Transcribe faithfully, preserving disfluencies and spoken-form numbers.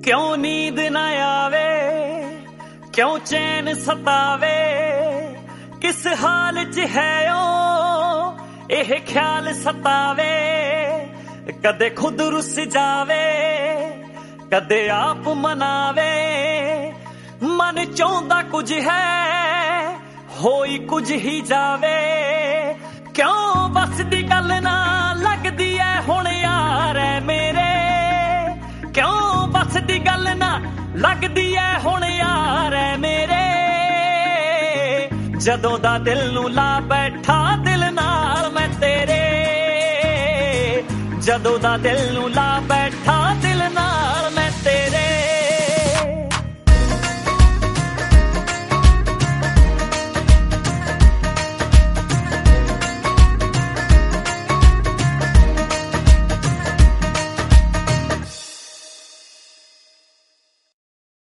क्यों नींद ना आवे, क्यों चैन सतावे, किस हाल च है ओ एह ख्याल सतावे। कदे खुद रुस जावे, कदे आप मनावे, मन चाहुंदा कुछ है होई कुछ ही जावे। क्यों बस दी गल ना लगदी है हुण यार है मेरे, क्यों बस दी गल ना लगदी है हुण यार है मेरे। जदों दा दिल नूं ला बैठा दिल नाल मैं तेरे, जदों दा दिल नूं ला बैठा